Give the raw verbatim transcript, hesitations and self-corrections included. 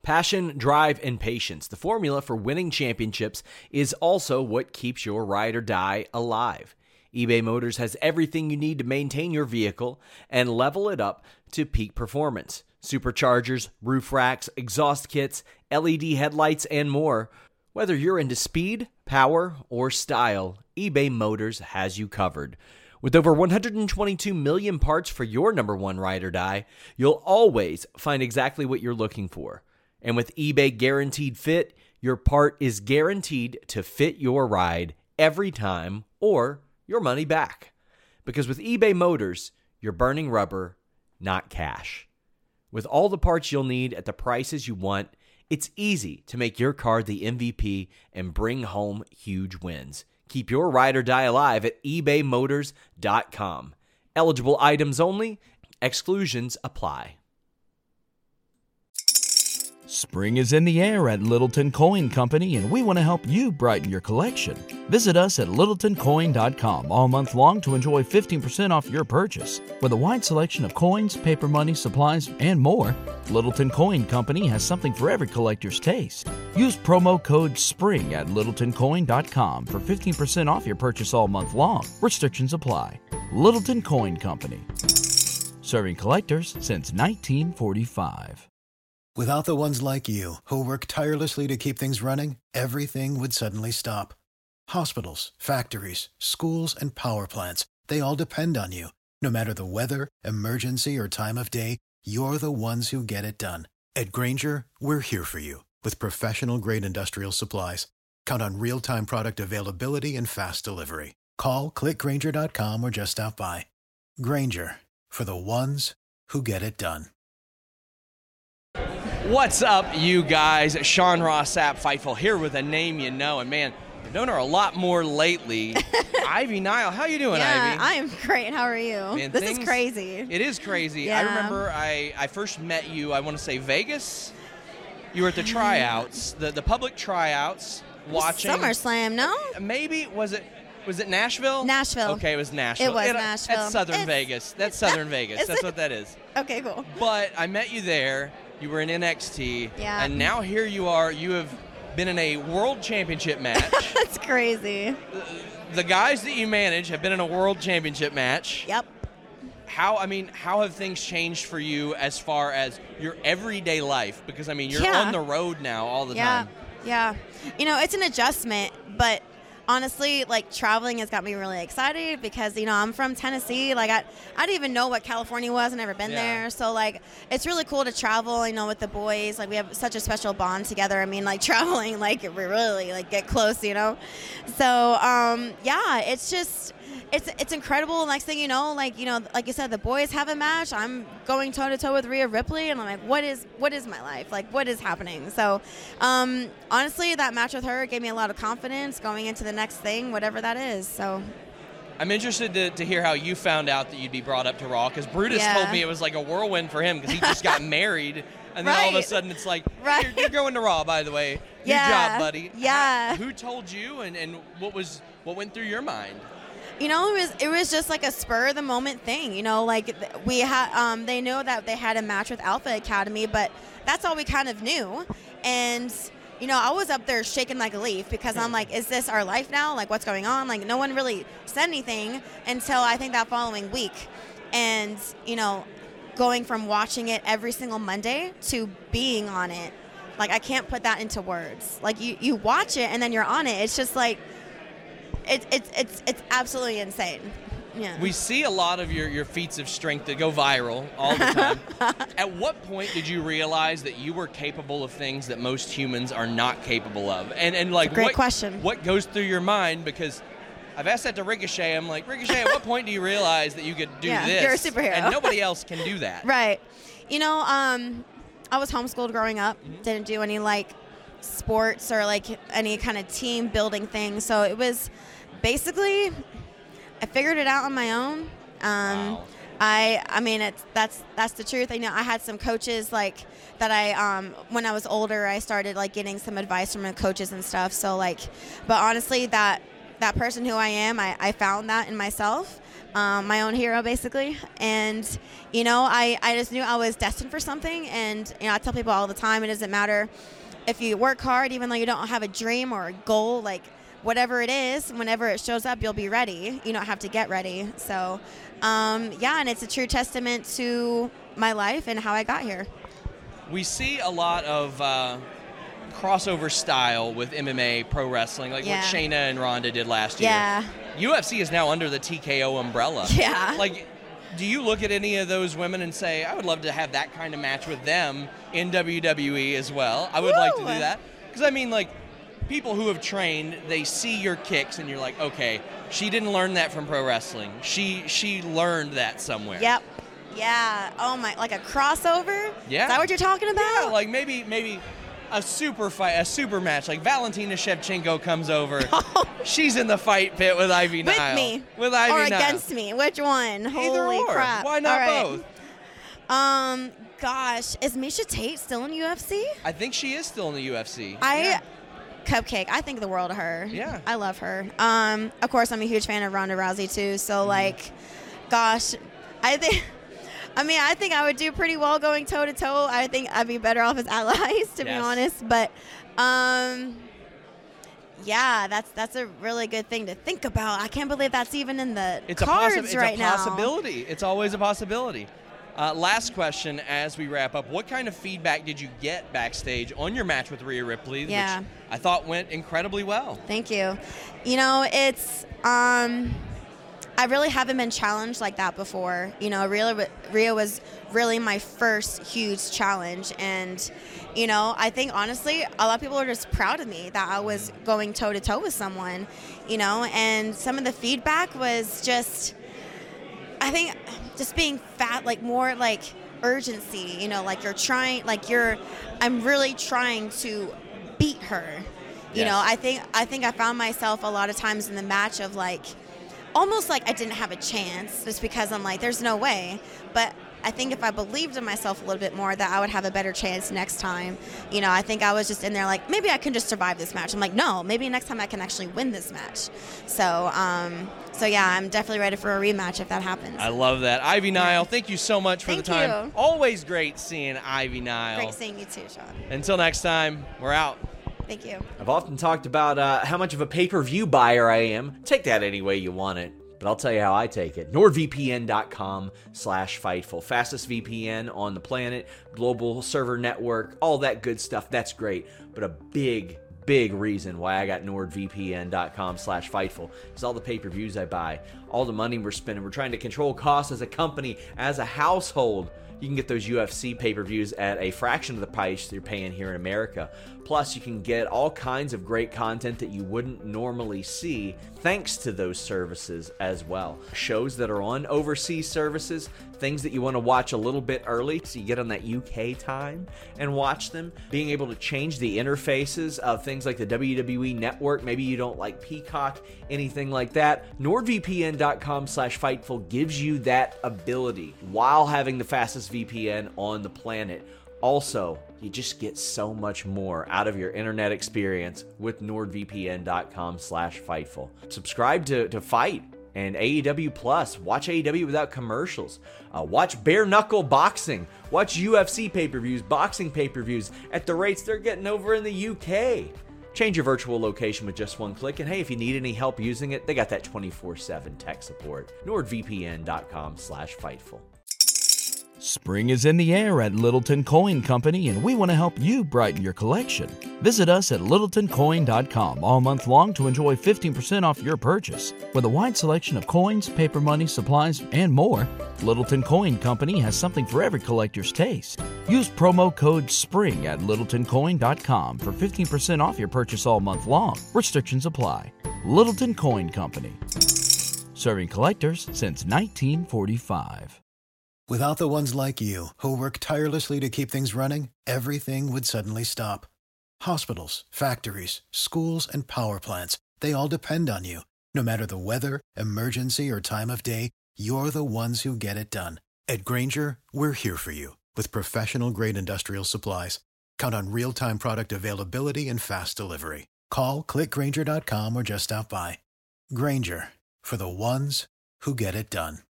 Passion, drive, and patience. The formula for winning championships is also what keeps your ride or die alive. eBay Motors has everything you need to maintain your vehicle and level it up to peak performance. Superchargers, roof racks, exhaust kits, L E D headlights, and more. Whether you're into speed, power, or style, eBay Motors has you covered. With over one hundred twenty-two million parts for your number one ride or die, you'll always find exactly what you're looking for. And with eBay Guaranteed Fit, your part is guaranteed to fit your ride every time or your money back. Because with eBay Motors, you're burning rubber, not cash. With all the parts you'll need at the prices you want, it's easy to make your car the M V P and bring home huge wins. Keep your ride or die alive at ebay motors dot com. Eligible items only. Exclusions apply. Spring is in the air at Littleton Coin Company, and we want to help you brighten your collection. Visit us at littleton coin dot com all month long to enjoy fifteen percent off your purchase. With a wide selection of coins, paper money, supplies, and more, Littleton Coin Company has something for every collector's taste. Use promo code SPRING at littleton coin dot com for fifteen percent off your purchase all month long. Restrictions apply. Littleton Coin Company. Serving collectors since nineteen forty-five. Without the ones like you, who work tirelessly to keep things running, everything would suddenly stop. Hospitals, factories, schools, and power plants, they all depend on you. No matter the weather, emergency, or time of day, you're the ones who get it done. At Grainger, we're here for you with professional-grade industrial supplies. Count on real-time product availability and fast delivery. Call, click grainger dot com, or just stop by. Grainger, for the ones who get it done. What's up, you guys? Sean Ross Sapp Fightful here with a name you know. And man, I've known her a lot more lately. Ivy Nile, how you doing, yeah, Ivy? I am great. How are you? Man, this things, is crazy. It is crazy. Yeah. I remember I, I first met you, I want to say Vegas. You were at the tryouts, the, the public tryouts, watching. SummerSlam, no? Maybe, was it was it Nashville? Nashville. Okay, it was Nashville. It was it, Nashville. That's Southern it's, Vegas. That's Southern Vegas. That's it? what that is. Okay, cool. But I met you there. You were in N X T. Yeah. And now here you are. You have been in a world championship match. That's crazy. The, the guys that you manage have been in a world championship match. Yep. How, I mean, how have things changed for you as far as your everyday life? Because, I mean, you're yeah. on the road now all the yeah. time. Yeah. You know, it's an adjustment, but honestly, like, traveling has got me really excited because, you know, I'm from Tennessee. Like, I, I didn't even know what California was. I've never been Yeah. there. So, like, it's really cool to travel, you know, with the boys. Like, we have such a special bond together. I mean, like, traveling, like, we really, like, get close, you know? So, um, yeah, it's just... It's it's incredible. Next thing you know, like you know, like you said, the boys have a match. I'm going toe to toe with Rhea Ripley, and I'm like, what is what is my life? Like, what is happening? So, um, honestly, that match with her gave me a lot of confidence going into the next thing, whatever that is. So, I'm interested to, to hear how you found out that you'd be brought up to Raw, because Brutus Yeah. told me it was like a whirlwind for him because he just got married, and then all of a Right. sudden it's like, Right. you're, you're going to Raw, by the way. New Yeah. job, buddy. Yeah. How- who told you, and, and what was what went through your mind? you know, it was it was just like a spur of the moment thing. You know, like th- we had um, they know that they had a match with Alpha Academy, but that's all we kind of knew, and. You know, I was up there shaking like a leaf because I'm like, is this our life now? Like, what's going on? Like, no one really said anything until I think that following week. And, you know, going from watching it every single Monday to being on it, like, I can't put that into words. Like, you, you watch it and then you're on it. It's just like, it, it's it's it's absolutely insane. Yeah. We see a lot of your, your feats of strength that go viral all the time. At what point did you realize that you were capable of things that most humans are not capable of? And and like, Great what, question. What goes through your mind? Because I've asked that to Ricochet. I'm like, Ricochet, at what point do you realize that you could do Yeah, this? you're a superhero. And nobody else can do that. Right. You know, um, I was homeschooled growing up. Mm-hmm. Didn't do any, like, sports or, like, any kind of team building thing. So it was basically... I figured it out on my own. Um, Wow. I I mean it's that's that's the truth. You know, I had some coaches like that. I um, when I was older, I started like getting some advice from the coaches and stuff. So like, but honestly, that that person who I am, I, I found that in myself. um, my own hero, basically. And, you know, I, I just knew I was destined for something. And, you know, I tell people all the time, it doesn't matter if you work hard, even though you don't have a dream or a goal, like whatever it is, whenever it shows up, you'll be ready. You don't have to get ready. So, um, yeah, and it's a true testament to my life and how I got here. We see a lot of uh, crossover style with M M A, pro wrestling, like Yeah. what Shayna and Ronda did last year. Yeah. U F C is now under the T K O umbrella. Yeah. Like, do you look at any of those women and say, I would love to have that kind of match with them in W W E as well? I would Woo! like to do that. Because, I mean, like, people who have trained, they see your kicks and you're like, okay, she didn't learn that from pro wrestling. She she learned that somewhere. Yep. Yeah. Oh, my. Like a crossover? Yeah. Is that what you're talking about? Yeah, like maybe maybe a super fight, a super match. Like Valentina Shevchenko comes over. She's in the fight pit with Ivy With Nile. me. With Ivy or Nile. against me. Which one? Either Holy or. crap. Why not All right. both? Um, gosh, is Misha Tate still in U F C? I think she is still in the U F C. I, Yeah. Cupcake, I think the world of her. Yeah. I love her. Um, of course, I'm a huge fan of Ronda Rousey too. So Mm-hmm. like, gosh, I think. I mean, I think I would do pretty well going toe to toe. I think I'd be better off as allies, to be Yes. honest. But, um, yeah, that's that's a really good thing to think about. I can't believe that's even in the It's a cards possi- it's right a now. possibility. It's always a possibility. Uh, last question as we wrap up. What kind of feedback did you get backstage on your match with Rhea Ripley, Yeah. which I thought went incredibly well? Thank you. You know, it's um, I really haven't been challenged like that before. You know, Rhea, Rhea was really my first huge challenge, and you know, I think honestly, a lot of people are just proud of me that I was going toe to toe with someone. You know, and some of the feedback was just, I think, just being fat, like more like urgency. You know, like you're trying, like you're, I'm really trying to beat her. You Yes. know, I think I think I found myself a lot of times in the match of like, almost like I didn't have a chance, just because I'm like, there's no way. But I think if I believed in myself a little bit more, that I would have a better chance next time. You know, I think I was just in there like, maybe I can just survive this match. I'm like, no, maybe next time I can actually win this match. So, um, so yeah, I'm definitely ready for a rematch if that happens. I love that. Ivy Nile, thank you so much for Thank the time. you. Always great seeing Ivy Nile. Great seeing you too, Sean. Until next time, we're out. Thank you. I've often talked about uh, how much of a pay-per-view buyer I am. Take that any way you want it. But I'll tell you how I take it. NordVPN.com slash Fightful. Fastest V P N on the planet. Global server network. All that good stuff. That's great. But a big, big reason why I got NordVPN.com slash Fightful is all the pay-per-views I buy. All the money we're spending. We're trying to control costs as a company, as a household. You can get those U F C pay-per-views at a fraction of the price you're paying here in America. Plus, you can get all kinds of great content that you wouldn't normally see thanks to those services as well. Shows that are on overseas services, things that you want to watch a little bit early so you get on that U K time and watch them. Being able to change the interfaces of things like the W W E Network. Maybe you don't like Peacock, anything like that. NordVPN.com slash Fightful gives you that ability while having the fastest V P N on the planet. Also, you just get so much more out of your internet experience with NordVPN.com slash Fightful. Subscribe to, to Fight and A E W Plus. Watch A E W without commercials. Uh, watch bare knuckle boxing. Watch U F C pay-per-views, boxing pay-per-views at the rates they're getting over in the U K. Change your virtual location with just one click. And hey, if you need any help using it, they got that twenty-four seven tech support. NordVPN.com slash Fightful. Spring is in the air at Littleton Coin Company, and we want to help you brighten your collection. Visit us at Littleton Coin dot com all month long to enjoy fifteen percent off your purchase. With a wide selection of coins, paper money, supplies, and more, Littleton Coin Company has something for every collector's taste. Use promo code SPRING at Littleton Coin dot com for fifteen percent off your purchase all month long. Restrictions apply. Littleton Coin Company. Serving collectors since nineteen forty-five. Without the ones like you, who work tirelessly to keep things running, everything would suddenly stop. Hospitals, factories, schools, and power plants, they all depend on you. No matter the weather, emergency, or time of day, you're the ones who get it done. At Grainger, we're here for you with professional-grade industrial supplies. Count on real-time product availability and fast delivery. Call, click Grainger dot com, or just stop by. Grainger, for the ones who get it done.